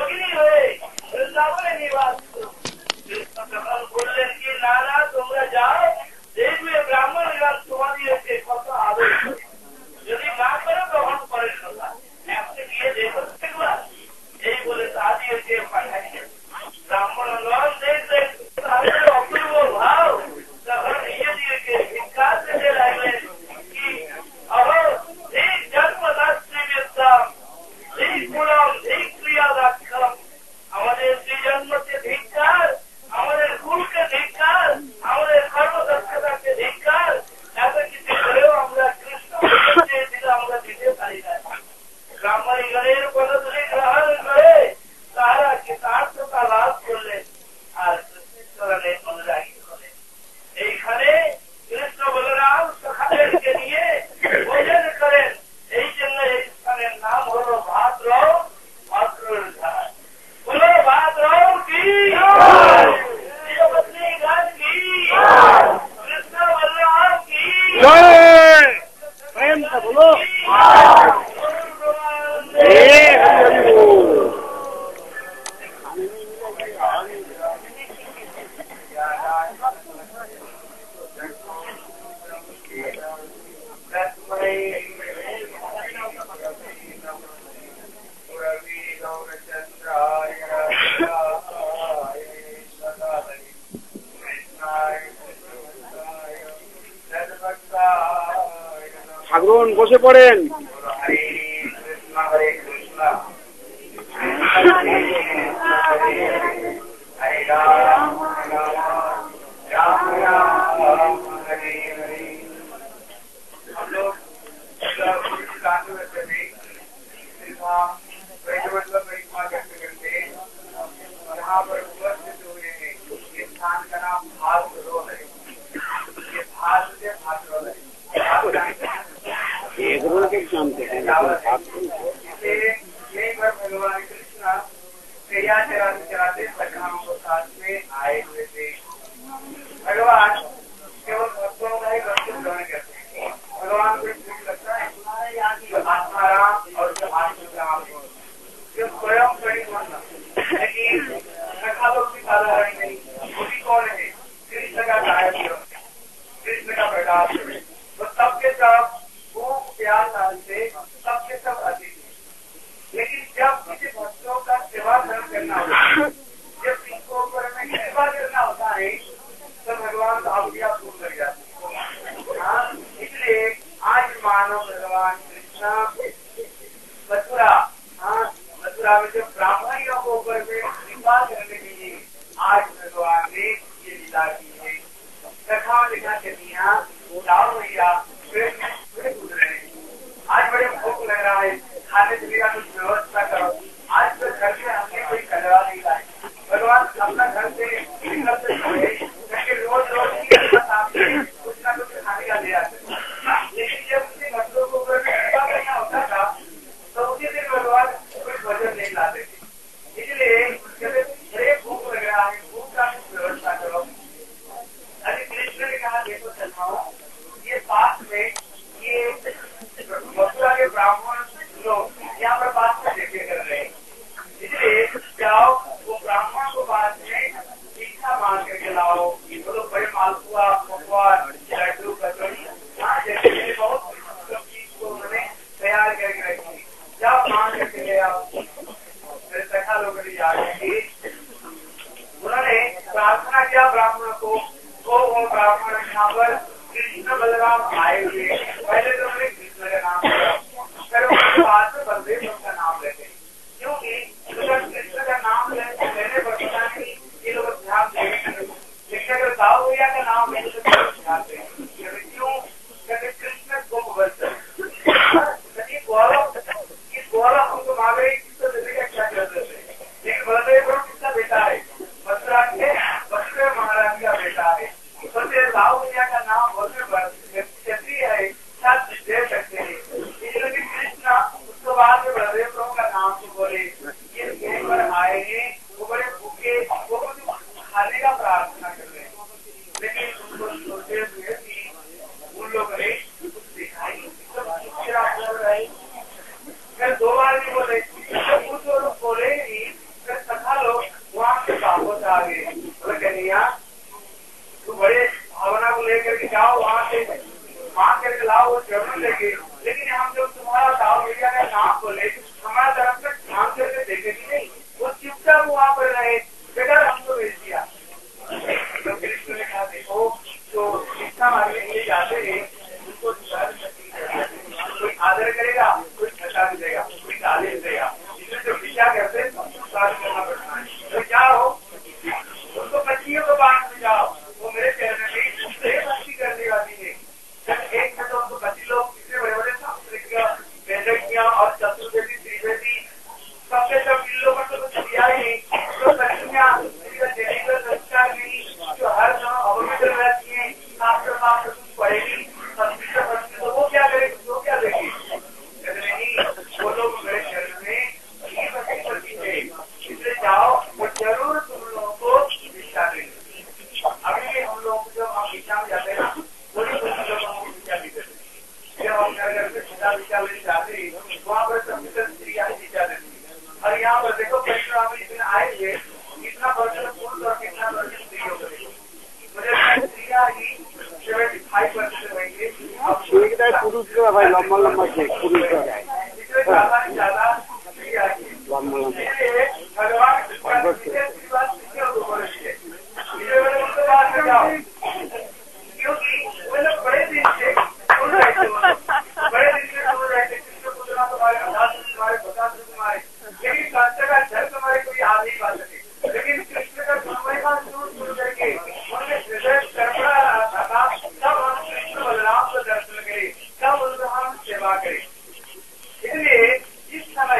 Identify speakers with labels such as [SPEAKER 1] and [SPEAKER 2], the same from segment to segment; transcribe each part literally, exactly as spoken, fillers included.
[SPEAKER 1] योगिनी हुए वृंदावन निवास बोललेन कि नाना তোমরা যাও দেখবে ব্রাহ্মণ তোমাদের কত আদর করে যদি না করো তখন পরের কথা আপনি গিয়ে দেখো একবার এই বলে তাদেরকে পাঠাইলেন ব্রাহ্মণ লোক দেখতে তাদের অপূর্ব ভাব তখন নিজেদেরকে ভিক্ষা দিতে লাগলেন কি अहो एक जन्मदात्री विद्याम एक गुलाम एक क्रियादाक्षम हमारे जन्म से धिक्कार हमारे कुल के धिक्कार हमारे कर्मदक्षता के धिक्कार ऐसा किसी करेও আমরা কৃষ্ণ ভক্তি দিলে আমরা দিতে পারি না ব্রাহ্মণী গণের পদধূলি গ্রহণ করে তারা কৃতার্থতা লাভ করলেন আর কৃষ্ণের চরণে অনুরাগী হলেন এইখানে কৃষ্ণ বলরাম সখাদেরকে নিয়ে ভোজন করেন এই জন্য এই স্থানের নাম হলো ভাদ্রব ভাদ্রর ঘাট বলো ভাদ্রব কি শ্রীপত্নী ঘাট কি কৃষ্ণ বলরাম কি
[SPEAKER 2] জয় প্রেম से बोलो ঠাকুরন বসে পড়েন
[SPEAKER 1] हरे कृष्ण हरे कृष्ण हरे राम राम राम हरे हरे हम लोग करते करते यहाँ पर उपस्थित हुए हैं इस स्थान का नाम भाद्रव है ये भाद्र भाद्रव है
[SPEAKER 2] एक रोल के नाम से
[SPEAKER 1] भगवान कृष्ण क्रिया चराते चराते सखाओं को साथ में आए हुए थे भगवान केवल भक्तों का ही भक्त ग्रहण करते हैं भगवान को लगता है आत्माराम और आत्मराम जो स्वयं परिपूर्ण लेकिन सखा लोग भी साधारण नहीं वो भी कौन है कृष्ण का गायक कृष्ण का प्रकाश तो सबके सब भूख प्यास से सबके सब अधिक है लेकिन जब किसी भक्तों का सेवा धर्म करना होता है जब इनको ऊपर में सेवा करना होता है तो भगवान तो आप पूर्ण लग जाते हैं हाँ इसलिए आज मानव भगवान कृष्ण मथुरा हाँ मथुरा में जब ब्राह्मणियों को ऊपर में कृपा करने के लिए आज भगवान ने ये लीला की है सखा लिखा चलिया जाओ भैया आज बड़े भूख लग रहा है खाने पीने का कुछ व्यवस्था करो आज तो घर से हमने कोई कचरा नहीं लाए भगवान अपना घर से निकलते हुए रोज रोज कुछ ना कुछ खाने का ले आते लेकिन जब उनके भक्तों को कृपा करना होता था तो उसी दिन भगवान कोई भोजन नहीं लाते थे इसलिए बड़े भूख लग रहा है भूख का कुछ व्यवस्था करो अरे कृष्ण ने कहा देखो चलवाओ ये पास में ये मथुरा के ब्राह्मण लोग यहाँ पर बात में देखे कर रहे हैं इसलिए जाओ वो ब्राह्मण को बाद में शिक्षा मांग करके लाओ वो लोग बड़े मालपुआ पकवान लड्डू कचौड़ी हाँ जैसे बहुत चीज को उन्होंने तैयार करके रखी जाओ मांग करके ले आओ फिर सखा लोग उन्होंने प्रार्थना किया ब्राह्मण को वो वो ब्राह्मण यहाँ पर कृष्ण बलराम आए हुए पहले तो उन्होंने कृष्ण का नाम लिया फिर उसके बाद में बलदेव का नाम लेते क्योंकि कृष्ण का नाम लेने पर पता नहीं ये लोग ध्यान देंगे लेकिन अगर दाऊ भैया का नाम लेने तो ध्यान देंगे क्यों कहते कृष्ण को बलते गौरव इस गौरव हमको मांगे किसको देने का क्या कर देते लेकिन बलदेव किसका बेटा है मथुरा के बसवे महाराज का बेटा है दाऊ भैया का नाम क्षत्रिय है करने लगे। लेकिन हम जब तुम्हारा दाव भैया का नाम बोले हमारा तरफ से ध्यान करके देखे भी नहीं, वो चुपचाप वहाँ पर रहे, बेटा हमको भेज दिया। तो कृष्ण ने कहा देखो तो शिक्षा मारने के लिए जाते हैं उनको कोई आदर करेगा, कोई छटा भी देगा, कोई गाली भी देगा, इसमें जो विचार करते हैं उसको कार्य करना पड़ता है। तो क्या हो उनको पच्चियों को बांट में जाओ, वो मेरे चरण में उससे भक्ति करने वाली है। जब एक में तो उनको पच्चीस लोग कितने बड़े बड़े सांस्कृतिक वैदिकियां और चतुर्वेदी त्रिवेदी सबके सब इन लोगों को कुछ दिया ही नहीं, जो कन्या संस्कार नहीं, जो हर समय अवमित्र रहती है, शास्त्र शास्त्र कुछ पढ़ेगी, संस्कृत तो वो क्या करेगी, वो क्या देगी, नहीं वो लोग मेरे चरण में ही भक्ति करती है। इसलिए जाओ वो जरूर तुम लोगों को दिशा देंगे। अभी भी हम लोग जब हम दिशा में जाते हैं ना वही लोग हमको दिशा भी देते हैं। जब हम घर घर से सीधा दिशा में जाते हैं वहाँ पर संस्कृत स्त्रियाँ ही दिशा देती है। और यहाँ पर देखो परिश्रम इसमें आए हुए कितना परसेंट पुरुष और कितना परसेंट स्त्रियों को मुझे स्त्रियाँ ही सेवेंटी फाइव परसेंट रहेंगे।
[SPEAKER 2] पुरुष का भाई लंबा लंबा से पुरुष का
[SPEAKER 1] ज्यादा से ज्यादा स्त्रियाँ
[SPEAKER 2] लंबा लंबा
[SPEAKER 1] भगवान उनके बात में जाओ क्योंकि वो लोग बड़े दिन से दूर रहते बड़े दिन से दूर रहते कृष्ण पुत्र तुम्हारे अनाथ तुम्हारे बता तुम्हारे लेकिन कृष्ण का धर्म तुम्हारे कोई आ नहीं पा सके। लेकिन कृष्ण का महिमा दूर दूर करके उनके हृदय कर्पणा था तब हम कृष्ण बलराम को दर्शन करें, तब उनको हम सेवा करें। इसलिए इस समय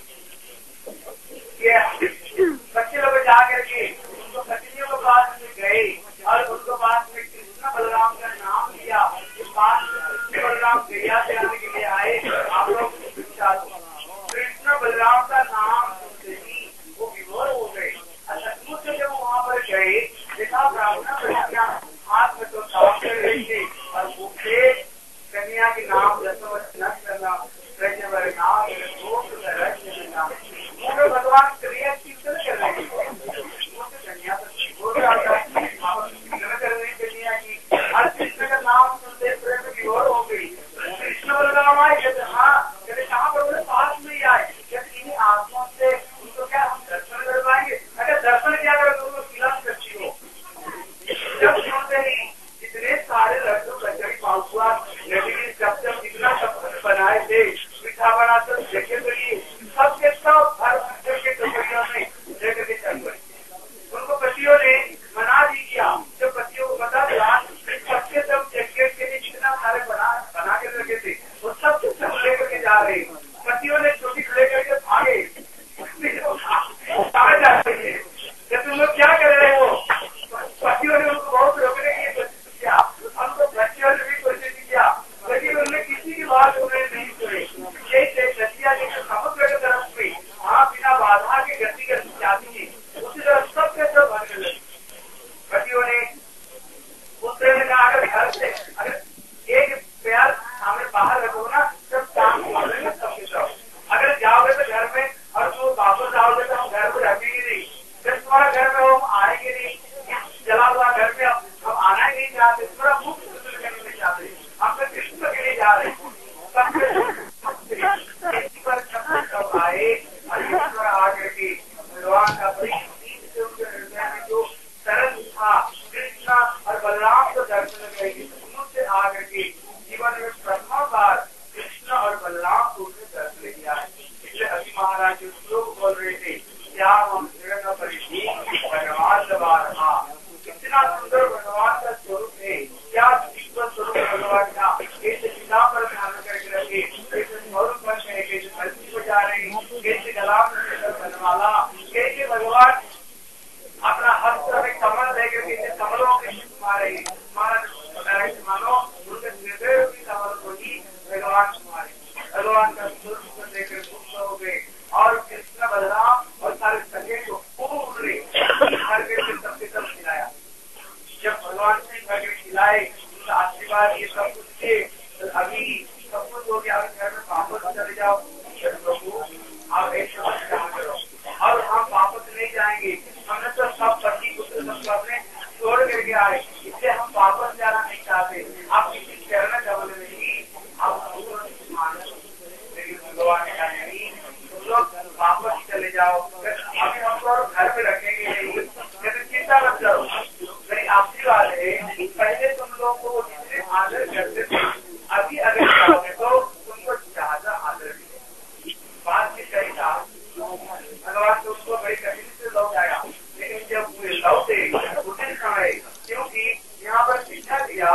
[SPEAKER 1] ये बच्चे लोग जाकर के उनको पत्नियों के पास में गए और उनको पास में कृष्ण बलराम का नाम लिया। इस पास में कृष्ण बलराम गैया से आने के लिए आए। आप लोग कृष्ण बलराम का नाम सुनते ही वो विभोर हो गए। सचमुच जब वहाँ पर गए देखा ब्राह्मण कन्या हाथ में तो काम कर रही थी और भूखे कन्या के नाम दसवत न करना नाम भगवान क्रिया कीर्तन कर रहे थे कन्या करने कन्या की हर कृष्ण का नाम सुनते प्रेम विभोर हो गई। कृष्ण बलराम आए कहते हाँ कहते कहाँ पर बोले पास में ही आए कहते इन्हीं आत्माओं से उनको क्या हम दर्शन कर पाएंगे। अगर दर्शन क्या करो तो उनको खिला करती हो। जब सुनते ही इतने सारे लड्डू कचौड़ी मालपुआ लड्डू जब जब इतना सब बनाए थे मीठा बनाकर देखे तो ये सबके सब हर के टोकरियों में लेकर के चल गए। उनको पतियों ने मना भी किया। जब पतियों को पता चला सबके सब जैकेट के लिए कितना सारे बना बना के रखे थे वो सब सब लेकर के जा रहे। पतियों ने छोटी लेकर के भागे कहा जाते हैं तुम लोग क्या कर रहे हो। पतियों ने उनको बहुत रोकने की कोशिश किया, हमको बच्चों ने भी कोशिश किया लेकिन उन्होंने किसी की बात उन्हें नहीं सुनी। नदिया जी समुद्र की तरफ में वहाँ बिना बाधा की गति करती जाती है उसी तरह सबके सब भरने लगे। पतियों ने पुत्र ने कहा अगर घर से अगर एक प्यार सामने बाहर रखो ना सब काम सबके सब अगर जाओगे तो घर में और तो वापस आओगे तो हम घर में रखेंगे नहीं। जब तुम्हारा घर में हम आएंगे नहीं जला हुआ घर में हम आना ही नहीं चाहते, थोड़ा मुक्त करने नहीं चाहते, हम तो कृष्ण के लिए जा रहे हैं। सब आए और ईश्वर आकर के भगवान का बड़ी से उनके हृदय में जो सरल था कृष्ण और बलराम को दर्शन करेंगे से आकर के जीवन में प्रथम बार कृष्ण और बलराम को उनसे दर्शन किया है। इसलिए अभी महाराज जो श्लोक बोल रहे थे क्या हम भगवान दबा रहा कितना सुंदर भगवान का स्वरूप है, क्या दिव्य स्वरूप भगवान का कैसे पिता पर ध्यान करके रखे, कैसे स्वरूप बन गए, कैसे धरती को जा रहे, कैसे गला बनवाला, कैसे भगवान अपना हस्त में कमल लेकर कैसे कमलों के मारे मानो उनके हृदय की कमल को ही भगवान तुम्हारे भगवान का स्वरूप को लेकर मुक्त हो गए और कृष्ण बलराम और सारे सगे को पूरे हर सबके सब खिलाया। जब भगवान से घर खिलाए उनका आशीर्वाद ये सब कुछ थे तो अभी सब कुछ हो गया घर में वापस चले जाओ प्रभु आप एक शब्द काम करो और हम वापस नहीं जाएंगे। हमने तो सब पति पुत्र सब अपने छोड़ करके आए इसलिए हम वापस जाना नहीं चाहते। आप किसी शरण का बोले नहीं आप अभी हमको घर में रखेंगे नहीं, लेकिन चिंता मत करो। मेरी आपसी बात है, पहले तुम लोग को जितने आदर करते थे, अभी अगर जाओगे तो तुमको ज्यादा आदर मिलेगा। बात की सही था, भगवान तुमको बड़ी कठिन से लौट आया, लेकिन जब वे लौटे उसी समय, क्योंकि यहाँ पर शिक्षा दिया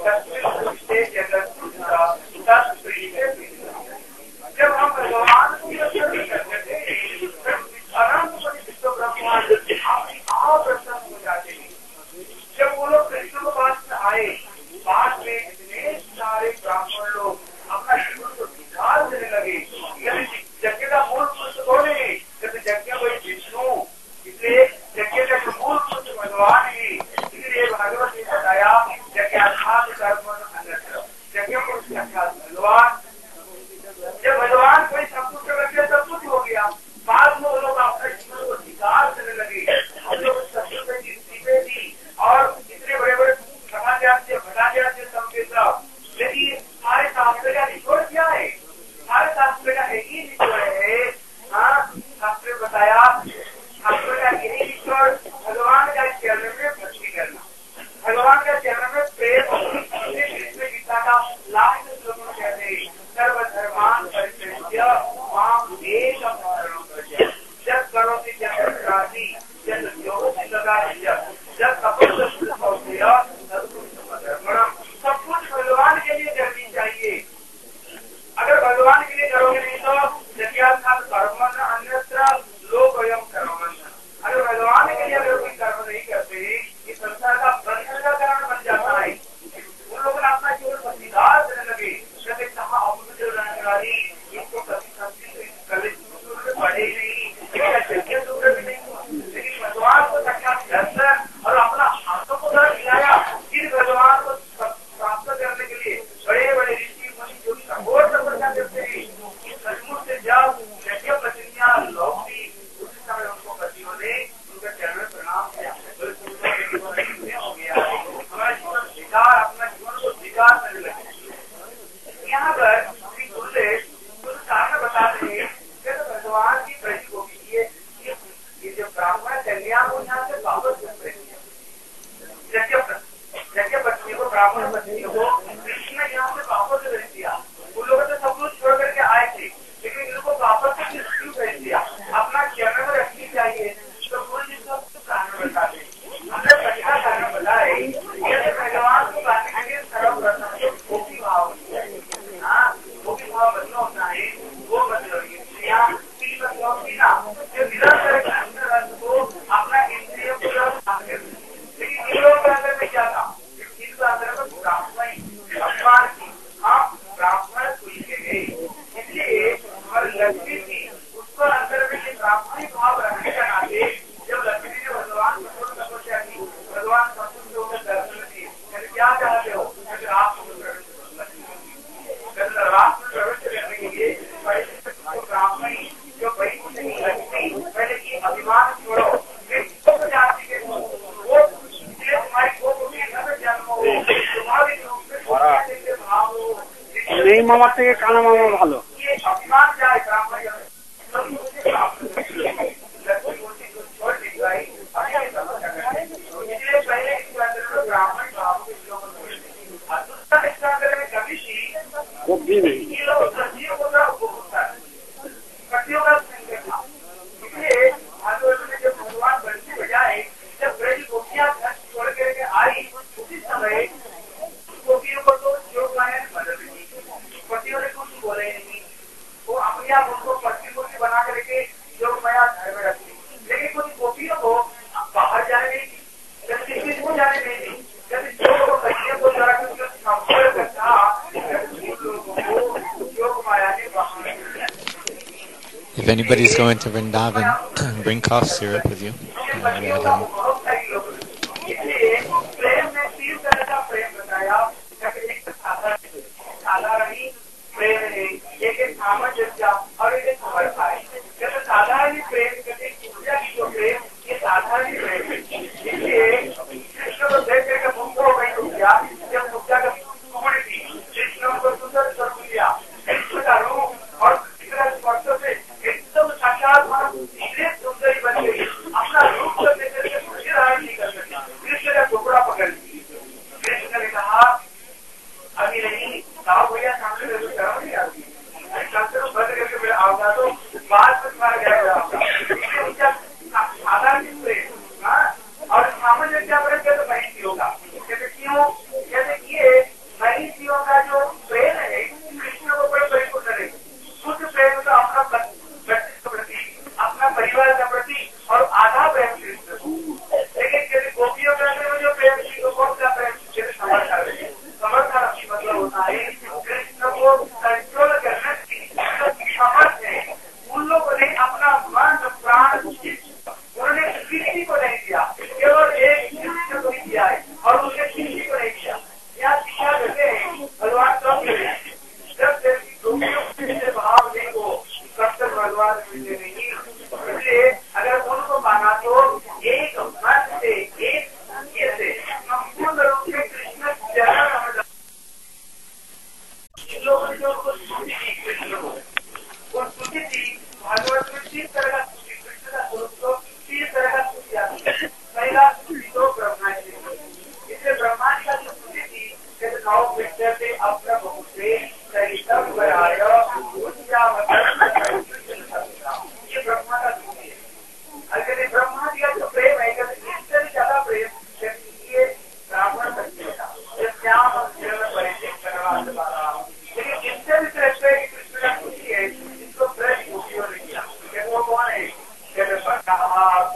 [SPEAKER 1] जब हम भगवान की रक्षा करते थे, अनंत विश्व ब्रह्मांड आप प्रसन्न हो जाते हैं। जब वो लोग कृष्ण के पास में आए, बाद में इतने सारे ब्राह्मण लोग अपना जीवन को विचार देने लगे, यज्ञ का मूल पुरुष कौन है? यज्ञ वही विष्णु, इसलिए यज्ञ का मूल पुरुष भगवान ही। इसलिए भागवत ने बताया यज्ञार्थात् कर्म अन्यत्र, यज्ञ पुरुष अर्थात भगवान। जब भगवान कोई सब कुछ कर रखे, सब कुछ हो गया, बाद में वो लोग अपने जीवन को विचार देने लगे। हम लोग सत्य की सीधे दी और इतने बड़े बड़े समाचार से भटाचार से समझे सब, लेकिन हमारे शास्त्र का निचोड़ क्या है? हमारे शास्त्र का एक ही निचोड़ है। हाँ, शास्त्र बताया, शास्त्र का यही निचोड़ भगवान का चरण में भक्ति करना, भगवान का चरण में प्रेम। कृष्ण गीता का लास्ट श्लोक कहते हैं, सर्वधर्मान परित्यज्य मां एकं शरणं व्रज, यत् करोति जगत्रासि यत् योगि लगाय यत् तपस्वी सौम्य तत्पुरुषमधर्मणम्। सब कुछ भगवान के लिए करनी चाहिए। अगर भगवान के लिए करोगे नहीं तो यज्ञार्थात् कर्मण् अन्यत्र लोकयं कर्मण्। अगर भगवान के लिए अगर कोई कर्म नहीं करते, ये संसार का बंधन का कारण बन जाता है। उन लोगों ने अपना जीवन को विकास देने लगे, जैसे कहा अमृत रहने वाली इनको कभी कभी पढ़े नहीं, यज्ञ सूत्र भी नहीं, लेकिन भगवान को साक्षात दर्शन और अपना हाथों को दर्द दिलाया। फिर भगवान को प्राप्त करने के लिए बड़े बड़े ऋषि मुनि जो सपोर्ट तपस्या करते हैं, सचमुच से जब यज्ञ पत्नियां लौटी, उसी समय उनको पतियों ने उनका चरण प्रणाम किया। हो गया हमारा जीवन विकार, अपना जीवन को विकार करने लगे। यहाँ पर श्री गुरुदेव कुछ कारण बताते हैं कि भगवान की प्रति को भी ये ये जो ब्राह्मण कन्या को यहाँ से वापस करते हैं, यज्ञ पत्नी को, ब्राह्मण पत्नी को कृष्ण ने यहाँ से वापस भेज दिया। उन लोगों ने सब कुछ छोड़ करके आए थे, लेकिन इनको वापस क्यों भेज दिया? अपना चरण में रखनी चाहिए। तो गुरु जी सब कारण बताते हैं। हमने पहला कारण बताए, यदि भगवान को पाने के लिए सर्वप्रथम तो भोगी भाव होती है। हाँ, भोगी भाव मतलब होता है वो मतलब इंद्रिया पी मतलब पीना, जो निरंतर अंदर रस को अपना इंद्रिय पूरा कर। लेकिन इन लोगों के अंदर में क्या था? इनके अंदर में ब्राह्मण भगवान की, हाँ ब्राह्मण कोई गए, इसलिए हमारी लक्ष्मी थी, उसको अंदर में ये ब्राह्मणी भाव रखने का नाते जब लक्ष्मी ने भगवान को तपस्या की, भगवान संतुष्ट होकर दर्शन दिए। क्या चाहते हो? आप रात में प्रवेश करने के लिए ब्राह्मणी जो वही नहीं लगती, पहले की अभिमान छोड़ो, फिर जाति के वो इसलिए तुम्हारी वो जन्म हो, स्वाभाविक रूप से भाव हो।
[SPEAKER 2] नहीं मामा থেকে কানা মামা ভালো।
[SPEAKER 1] ये अभिमान जाए ब्राह्मण छोड़ दी गई, इसलिए पहले इसके अंदर ब्राह्मण भाव के लोगों को दूसरा इसके अंदर में कभी
[SPEAKER 2] बुद्धि नहीं,
[SPEAKER 1] ये लोग सब्जियों को होता है, सब्जियों का संकेत था। इसलिए भागवत में जब भगवान बंसी बजाए, जब ब्रज गोपियां घर छोड़ करके आई, उसी समय गोपियों को तो योग माया ने मदद की, पतियों ने कुछ बोले नहीं, वो अपने आप उनको पति को बना करके योग माया घर में रखी। लेकिन कुछ गोपियों को बाहर जाने नहीं दी, जब किसी को जाने नहीं दी, जब योग पतियों को जरा संपर्क था, लोगों को योग माया ने बाहर।
[SPEAKER 3] If anybody is going to Vrindavan, bring cough syrup with you.
[SPEAKER 1] प्रेम में तीन तरह का प्रेम बताया, साधारण प्रेम है, एक एक सामंजस्य और एक समर्पण है। जैसे साधारण प्रेम कहते पूजा की जो प्रेम, ये साधारण प्रेम है। इसलिए कृष्ण को देख करके मुक्त हो गई पूजा, जब पूजा का कुमार थी, कृष्ण को सुंदर स्वरूप दिया, कृष्ण का रूप और स्पर्श से एकदम साक्षात धीरे सुंदर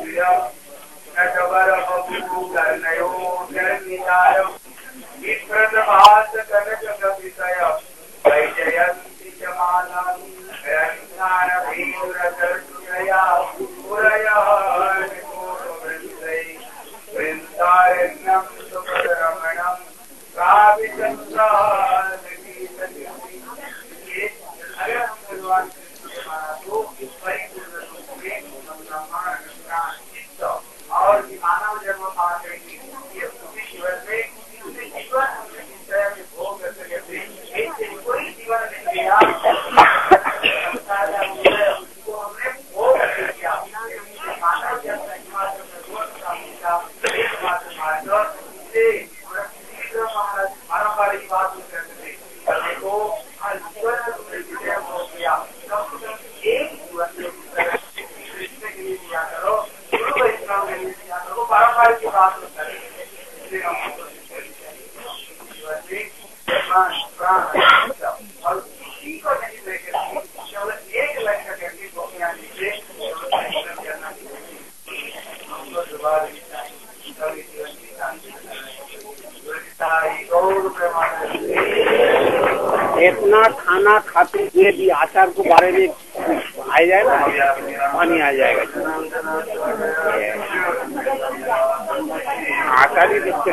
[SPEAKER 2] इतना खाना खाते हुए भी आचार को बारे में आ जाए ना, पानी आ जाएगा। आचार ही देखते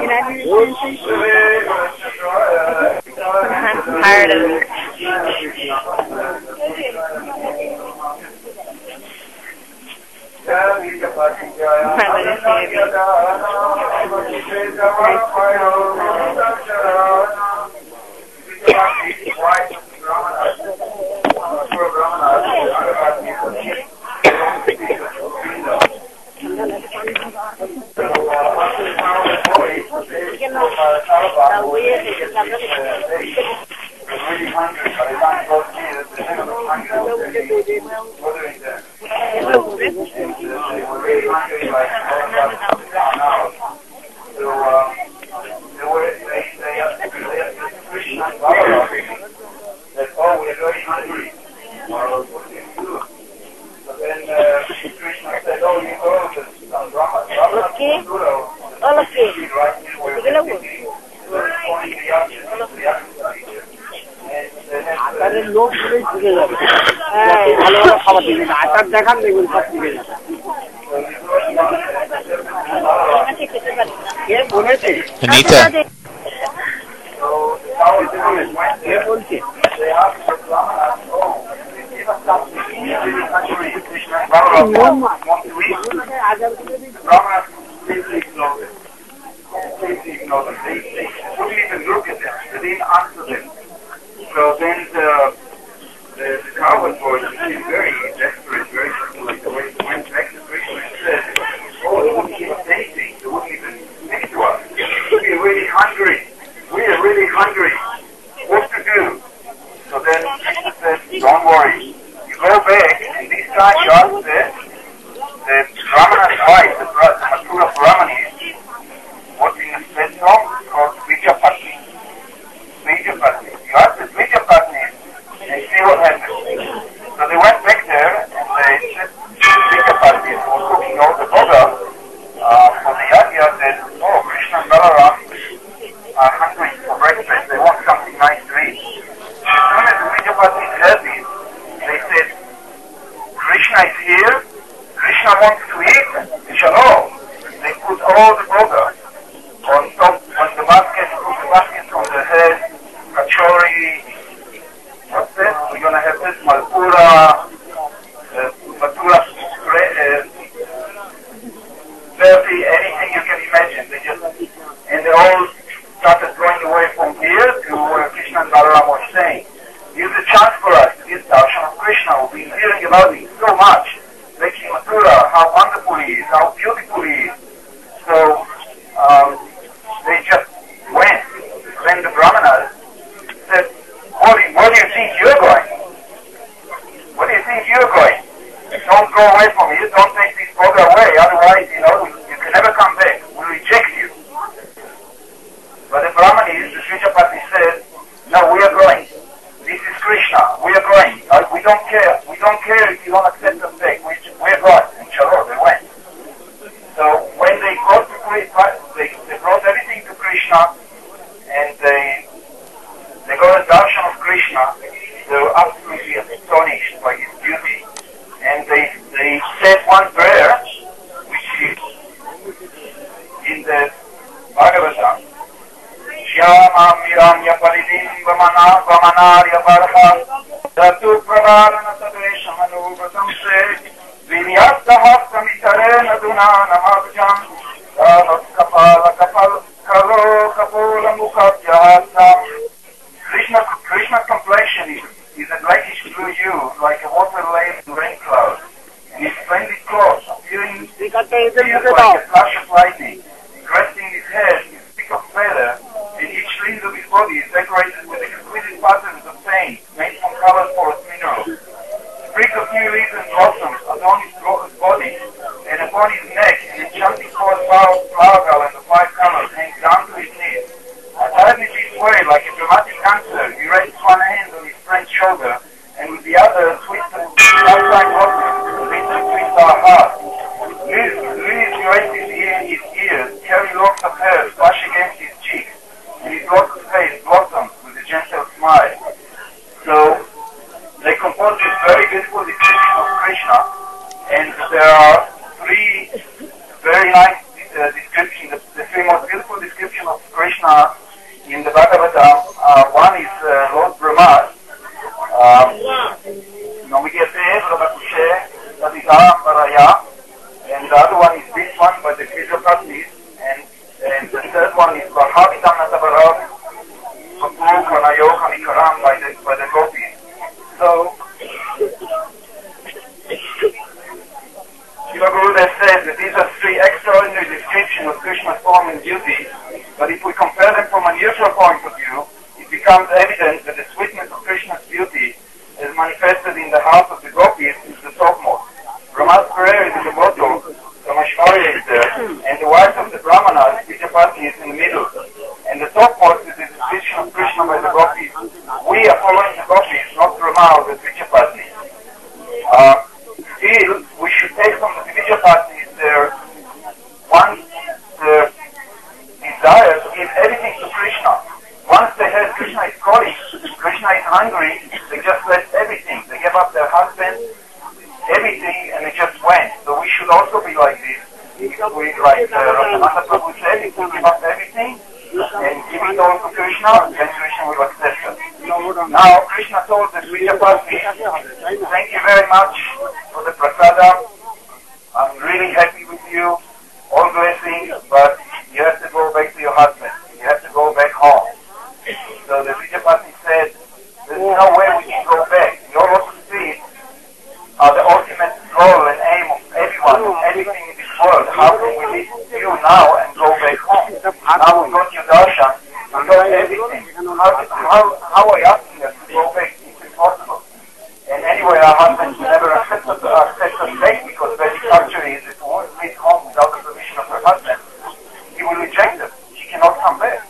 [SPEAKER 2] लोग শিখে যাবে। ভালো ভালো খাবার দিবেন, আচার দেখান দেখবেন সব শিখে যাবে। কে বলেছে?
[SPEAKER 3] Anita.
[SPEAKER 2] কে বলছে?
[SPEAKER 4] So then the, the, the cowboy boys became very desperate, very like the way they went back to Krishna and said, oh, they wouldn't give us anything, they wouldn't even speak to us. We are really hungry, we are really hungry, what to do? So then Krishna said, don't worry, you go back, and this time you ask that, the Brahmana's wife, the, the Mathura Brahmanis, was in a sped song called Vijapati. Vijapati. You ask the Vijapati and see what happens. So they went back there and they said to Vijapati, who was cooking all the boga uh, for the yajna, said, oh, Krishna and Balaram are hungry for breakfast, they want something nice to eat. As soon as the Vijapati heard this, they said, Krishna is here, Krishna wants to eat, shalom. They put all the boga on top, on the basket, put the basket on the head, kachori, what's this? We're going to have this malpura, uh, matura, uh, berfi, anything you can imagine. They just, and they all started going away from here to where Krishna and Balaram were saying, use a chance for us to get darshan of Krishna. We've been hearing about him so much. Making matura, how wonderful he is, how beautiful he is. So, um, they just went. Then the Brahmanas said, where do, where do you think you're going? Where do you think you're going? Don't go away from here, don't take this boga away, otherwise, you know, you can never come back. We'll reject you. But the Brahmanis, the Vijapati said, no, we are going. This is Krishna, we are going. Uh, we don't care. We don't care if you don't accept us back. We, we're going. And Chalo, they went. Vamana Vamanarya Varha Datu Pravarana Sadesha Manu Vatamse Vinyasta Samitarena Dunana Mabjam Anot Kapala Kapal Kalo Kapola Mukhabhyasam. Krishna, Krishna's complexion is, is a blackish blue hue, like a water-laden rain cloud. And his splendid clothes appearing appears like a flash of lightning. Cresting his head is thick of feather, and each limb of his body is decorated with exquisite patterns of paint made from colored forest minerals. Sprigs of new leaves and blossoms adorn his body, and upon his neck an enchanting colored flower garland of five colors hangs down to his knees. Apparently this way, like a dramatic dancer, he rests one hand on his friend's shoulder, and with the other twists outside motion, leads to twist our heart. Lilies erect his, ear, his ears, carry locks of hair, splash against his cheeks, and his lotus face blossoms with a gentle smile. So, they compose this very beautiful description of Krishna, and there are three very nice uh, descriptions, the, the three most beautiful descriptions of Krishna in the Bhagavatam. Uh, one is uh, Lord Brahma, and the other one is this one by the Krijapatis, and, and the third one is Vahavitam Natabarav Karam by the, by the Gopis. So, Shiva Gurudev says that these are three extraordinary descriptions of Krishna's form and beauty, but if we compare them from a neutral point of view, it becomes evident that the sweetness of Krishna's beauty is manifested in the heart of the Gopis is the topmost. Brahma's prayer is in the bottom, Ramashvarya is there, and the wife of the Brahmanas, Vijapati, is in the middle. And the topmost is the description of Krishna by the Gopis. We are following the Gopis, not Brahma or the Vijapati. Uh, still, we should take from the Vijayapatis their one their desire to give everything to Krishna. Once they heard Krishna is calling, Krishna is hungry, they just left everything. They gave up their husband, everything, and they just went. So we should also be like this. We, like uh, Raghunatha Prabhu said, if we give up everything and give it all to Krishna, then Krishna will accept us. Now, Krishna told the Vijapati, thank you very much for the prasadam. I'm really happy with you. All blessings, but you have to go back to your husband. You have to go back home. So the Vijapati said, there's no way we can go back. Your lotus feet are the ultimate goal and aim of everyone, of everything in this world. How can we leave you now and go back home? Now we got your darshan, we got everything. How, how, how are you asking us to go back? It's impossible. And anyway, our husband never accepts us, accepts us back because Vedic culture is if a woman leaves home without the permission of her husband, he will reject her. She cannot come back.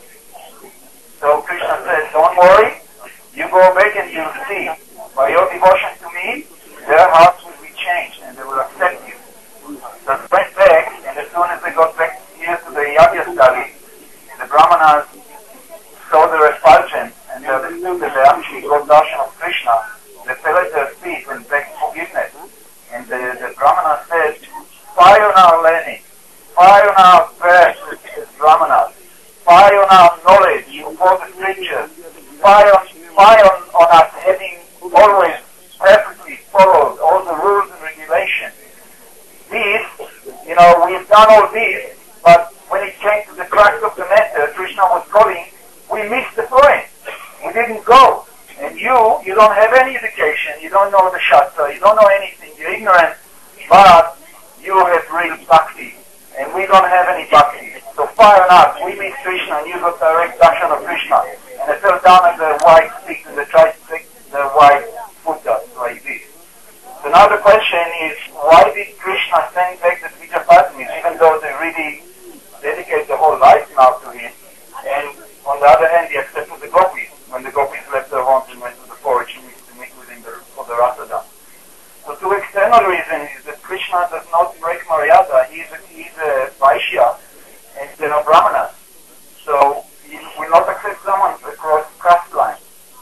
[SPEAKER 4] So Krishna says, don't worry, you go back and you'll see. By your devotion to me, their hearts will be changed and they will accept you. So they went back, and as soon as they got back here to the Yagyastali, the Brahmanas saw the refulgence and they understood that they actually got darshan of Krishna. They fell at their feet and begged forgiveness. And the, the Brahmana said, fire on our learning, fire on our prayers as Brahmanas, fire on our knowledge of all the scriptures, fire on, fire on, on us having always perfectly followed all the rules and regulations. This, you know, we've done all this, but when it came to the crux of the matter, Krishna was calling, we missed the point. We didn't go. And you, you don't have any education, you don't know the Shastra, you don't know anything, you're ignorant, but you have real bhakti, and we don't have any bhakti. So fire on us, we meet Krishna, and you got direct darshan of Krishna. And they fell down at the white stick, and they tried to take the white Buddha like this. So now the question is, why did Krishna send back the Vijapatnis, even though they really dedicate the whole life now to him? And on the other hand, he accepted the Gopis, when the Gopis left their homes and went to the forest to meet, to meet with him for the Rasadam. So two external reasons is that Krishna does not break Maryada. He is a, he is a Vaishya, and they are Brahmanas. So he will not accept someone across caste lines.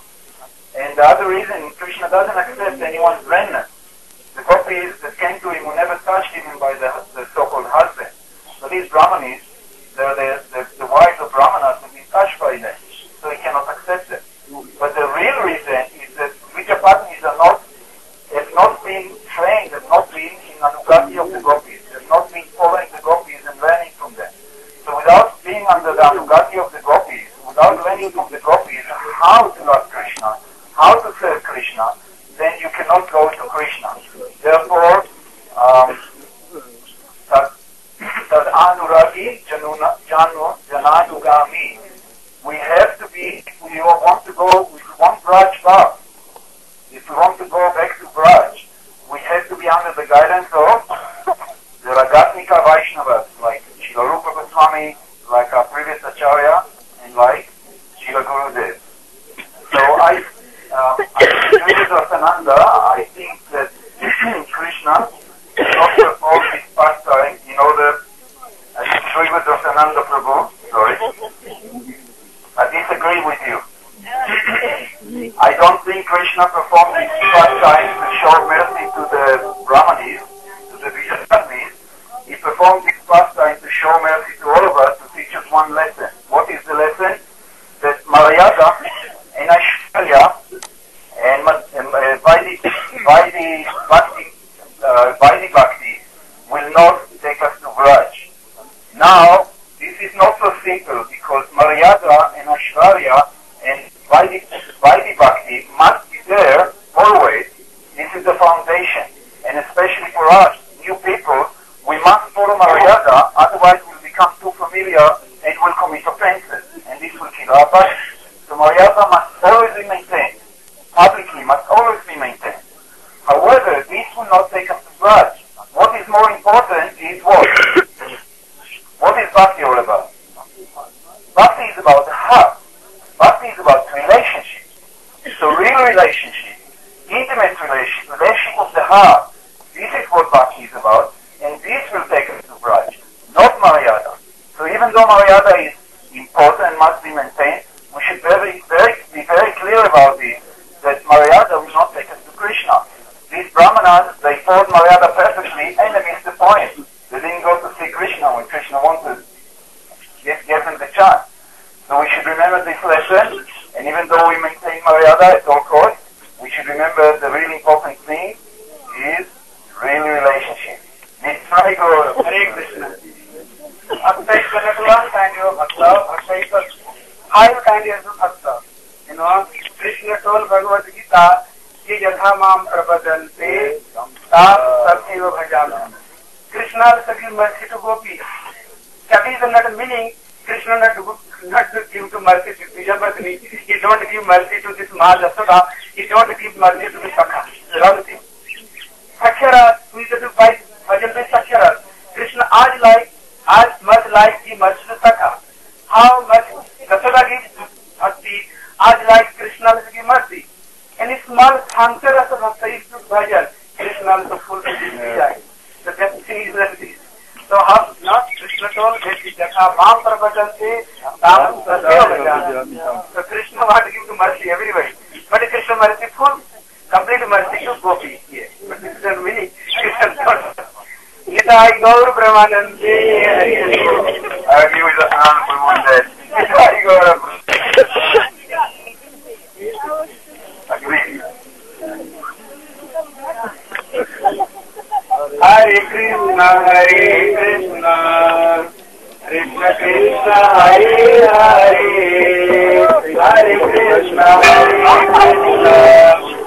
[SPEAKER 4] And the other reason, Krishna doesn't accept anyone's blindness. The Gopis that came to him were never touched even by the, the so-called husband. So these Brahmanis, they're the, the, the wives of Brahmanas have been touched by them. So he cannot accept them. under the anugati of the gopis, without learning from the gopis how to love Krishna, how to serve Krishna, then you cannot go to Krishna. Therefore, um, tad anuragi januna janu jananugami. We have to be. We want to go. We want Braj back. If we want to go back to Braj, we have to be under the guidance of the Ragatnika Vaishnavas, like Srila Rupa Goswami, like our previous Acharya, and like Srila Gurudev. So I, uh, I agree with Rasananda. I think that Krishna did not perform his pastime in order. I agree with Rasananda Prabhu. Sorry, I disagree with you. I don't think Krishna performed his pastime to show mercy to the Brahmanis, to the Vishnavis. He performed his pastime to show mercy to all of us, to teach us one lesson. What is the lesson? That Maryada and Aishwarya and uh, Vaidi, Vaidi, Bhakti, uh, Vaidi Bhakti will not take us to Vraj. Now, this is not so simple because Maryada and Aishwarya and Vaidi, Vaidi Bhakti must be there always. This is the foundation. And especially for us, new people, we must follow Maryada, otherwise we'll become too familiar and will commit offenses. And this will kill our body. So Maryada must always be maintained. Publicly must always be maintained. However, this will not take us to Braj. What is more important is what? What is Bhakti all about? Bhakti is about the heart. Bhakti is about relationships. So real relationship, intimate relationship, relationship of the heart. This is what Bhakti is about, and this will take us to Braj, not Maryada. So even though Maryada is important and must be maintained, we should very, very, be very clear about this, that Maryada will not take us to Krishna. These Brahmanas, they followed Maryada perfectly, and they missed the point. They didn't go to see Krishna when Krishna wanted, give, give them the chance. So we should remember this lesson, and even though we maintain Maryada at all costs, we should remember the really important thing is real relationship. Nitai Gaur, Hare Krishna. Akshay Kanakala, kind of Bhakta, Akshay five kind of Bhakta. You know, Krishna told Bhagavad Gita, Ki Yatha Mam Prabhadante, Tam Satyeva Bhajana. Krishna is giving mercy to gopis. That is not meaning Krishna not to, not to give to mercy to Vijayabhadini. He don't give mercy to this Mahajasada. He don't give mercy to the Sakha. Wrong thing. Sakhyara, we have to fight bhajan by Sakhyara. Krishna as like, as much like he mercy to Sakha. How much Dasada gives bhakti, as like Krishna will give mercy. Any small Sankara Bhakta is to bhajan, Krishna is the full Vijay. So that thing is like this. So how not Krishna told that Jatha Mam Prabhajante, Tam Satyeva Bhajana. So Krishna want to give to mercy everybody. But Krishna mercy full, complete mercy to Gopi here. But this is not meaning. Krishna told. Nitai Gaur Brahmanande. I agree with the hand for one day. Nitai Gaur. Agree. Hare Krishna, Hare Krishna, Krishna Krishna, Hare Hare, Hare Krishna, Hare Krishna.